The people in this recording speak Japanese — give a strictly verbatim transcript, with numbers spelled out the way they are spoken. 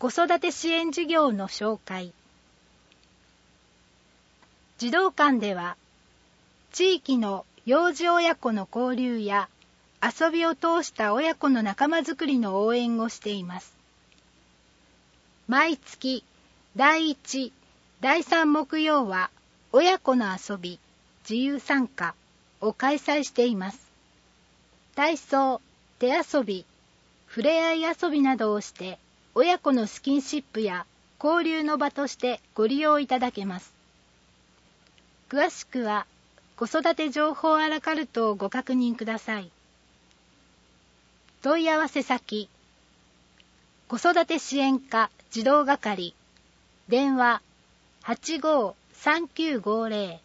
子育て支援事業の紹介。児童館では、地域の幼児親子の交流や遊びを通した親子の仲間づくりの応援をしています。毎月だいいち、だいさん木曜は親子の遊び、自由参加を開催しています。体操、手遊び、ふれあい遊びなどをして親子のスキンシップや交流の場としてご利用いただけます。詳しくは子育て情報アラカルトをご確認ください。問い合わせ先、子育て支援課児童係、電話 はちごーさんきゅうごーぜろ